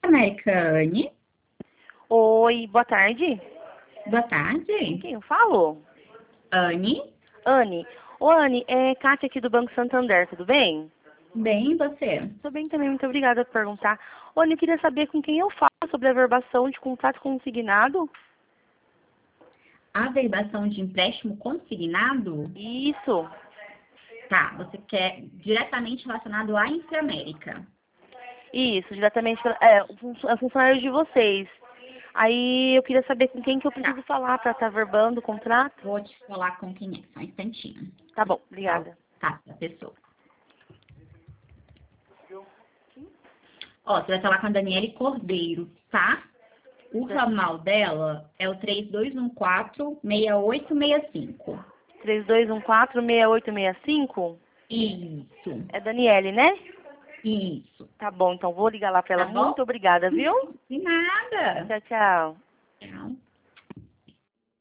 Americane. Oi, boa tarde. Boa tarde. Quem eu falo? Anne. Anne. Ô, Anne, é Kátia aqui do Banco Santander, tudo bem? Bem, e você? Tudo bem também, muito obrigada por perguntar. Ô, Anne, eu queria saber com quem eu falo sobre a averbação de contrato consignado. Averbação de empréstimo consignado? Isso. Tá, você quer diretamente relacionado à Inframérica. Isso, diretamente, funcionário de vocês. Aí eu queria saber com quem que eu preciso falar para estar averbando o contrato. Vou te falar com quem é, só um instantinho. Tá bom, obrigada. Tá, a pessoa. Ó, você vai falar com a Daniele Cordeiro, tá? O ramal dela é o 3214-6865. 3214-6865? Isso, É Daniele, né? isso. Tá bom, então vou ligar lá para ela. Tá bom? Muito obrigada, viu? De nada. Tchau, tchau. Tchau.